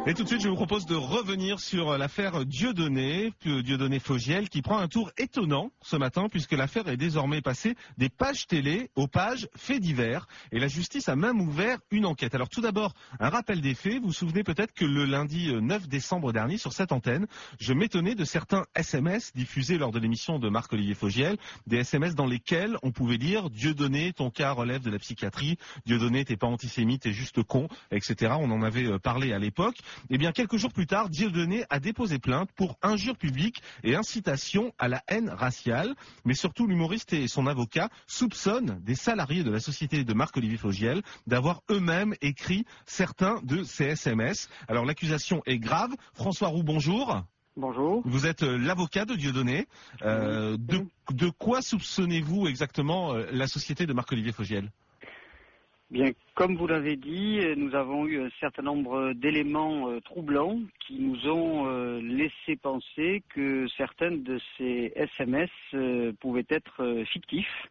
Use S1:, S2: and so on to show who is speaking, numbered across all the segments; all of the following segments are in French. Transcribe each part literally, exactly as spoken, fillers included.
S1: Et tout de suite, je vous propose de revenir sur l'affaire Dieudonné, Dieudonné Fogiel, qui prend un tour étonnant ce matin, puisque l'affaire est désormais passée des pages télé aux pages faits divers. Et la justice a même ouvert une enquête. Alors tout d'abord, un rappel des faits. Vous vous souvenez peut-être que le lundi neuf décembre dernier, sur cette antenne, je m'étonnais de certains S M S diffusés lors de l'émission de Marc-Olivier Fogiel, des S M S dans lesquels on pouvait lire « Dieudonné, ton cas relève de la psychiatrie »,« Dieudonné, t'es pas antisémite, t'es juste con », et cetera. On en avait parlé à l'époque. Eh bien, quelques jours plus tard, Dieudonné a déposé plainte pour injure publique et incitation à la haine raciale. Mais surtout, l'humoriste et son avocat soupçonnent des salariés de la société de Marc-Olivier Fogiel d'avoir eux-mêmes écrit certains de ces S M S. Alors, l'accusation est grave. François Roux, bonjour.
S2: Bonjour.
S1: Vous êtes l'avocat de Dieudonné. Euh, de, de quoi soupçonnez-vous exactement la société de Marc-Olivier Fogiel ?
S2: Bien, comme vous l'avez dit, nous avons eu un certain nombre d'éléments euh, troublants qui nous ont euh, laissé penser que certains de ces S M S euh, pouvaient être euh, fictifs.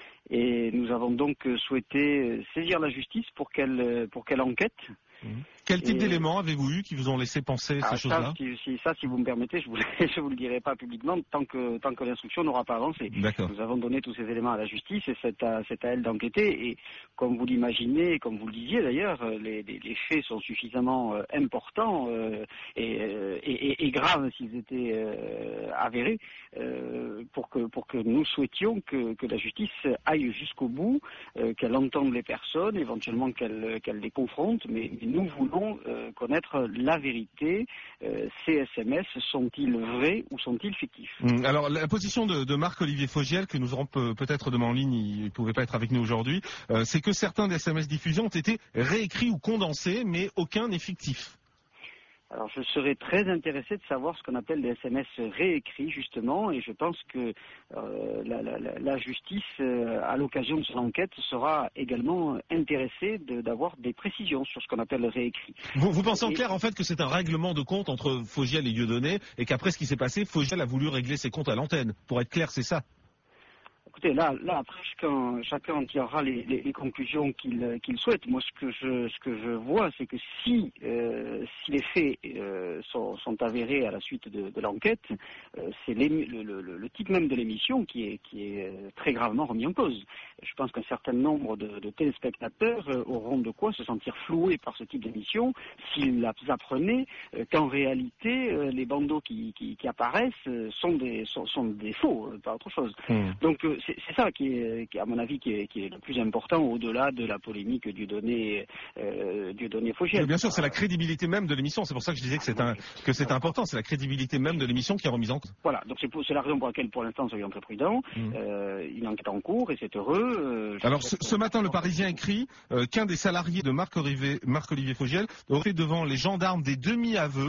S2: Et nous avons donc souhaité saisir la justice pour qu'elle pour qu'elle enquête.
S1: Mmh. Quel type
S2: Et...
S1: d'éléments avez-vous eu qui vous ont laissé penser
S2: ah,
S1: ces choses-là ?
S2: ça, si, si, ça, si vous me permettez, je vous, je vous le dirai pas publiquement tant que tant que l'instruction n'aura pas avancé. Nous avons donné tous ces éléments à la justice et c'est à, c'est à elle d'enquêter. Et comme vous l'imaginez, comme vous le disiez d'ailleurs, les, les, les faits sont suffisamment euh, importants euh, et, euh, et, et, et graves s'ils étaient euh, avérés euh, pour que pour que nous souhaitions que, que la justice aille jusqu'au bout, euh, qu'elle entende les personnes, éventuellement qu'elle qu'elle les confronte, mais, mais nous voulons euh, connaître la vérité. Euh, ces S M S sont-ils vrais ou sont-ils fictifs ?
S1: Alors la position de, de Marc-Olivier Fogiel, que nous aurons peut- peut-être demain en ligne, il ne pouvait pas être avec nous aujourd'hui, euh, c'est que certains des S M S diffusés ont été réécrits ou condensés, mais aucun n'est fictif.
S2: Alors je serais très intéressé de savoir ce qu'on appelle des S M S réécrits justement, et je pense que euh, la, la, la justice, euh, à l'occasion de son enquête, sera également intéressée de, d'avoir des précisions sur ce qu'on appelle réécrit.
S1: Vous, vous pensez en
S2: et...
S1: clair en fait que c'est un règlement de compte entre Fogiel et Dieudonné, et qu'après ce qui s'est passé, Fogiel a voulu régler ses comptes à l'antenne. Pour être clair, c'est ça ?
S2: Écoutez, là, là après, chacun, chacun en tirera les, les, les conclusions qu'il, qu'il souhaite. Moi, ce que je, ce que je vois, c'est que si, euh, si les faits euh, sont, sont avérés à la suite de, de l'enquête, euh, c'est le, le, le type même de l'émission qui est, qui est très gravement remis en cause. Je pense qu'un certain nombre de, de téléspectateurs euh, auront de quoi se sentir floués par ce type d'émission s'ils apprenaient euh, qu'en réalité, euh, les bandeaux qui, qui, qui apparaissent euh, sont, des, sont, sont des faux, euh, pas autre chose. Mmh. Donc, euh, C'est, c'est ça qui est, qui, à mon avis, qui est, qui est le plus important au-delà de la polémique Dieudonné, euh, Dieudonné Fogiel.
S1: Bien sûr, c'est la crédibilité même de l'émission. C'est pour ça que je disais que c'est, un, que c'est important. C'est la crédibilité même de l'émission qui est remise en cause.
S2: Voilà, donc c'est, pour, c'est la raison pour laquelle, pour l'instant, soyons très prudents. Mmh. Euh, une enquête en cours et c'est heureux. Euh,
S1: Alors, ce, ce matin, le Parisien écrit euh, qu'un des salariés de Marc-Olivier, Marc-Olivier Fogiel aurait fait devant les gendarmes des demi-aveux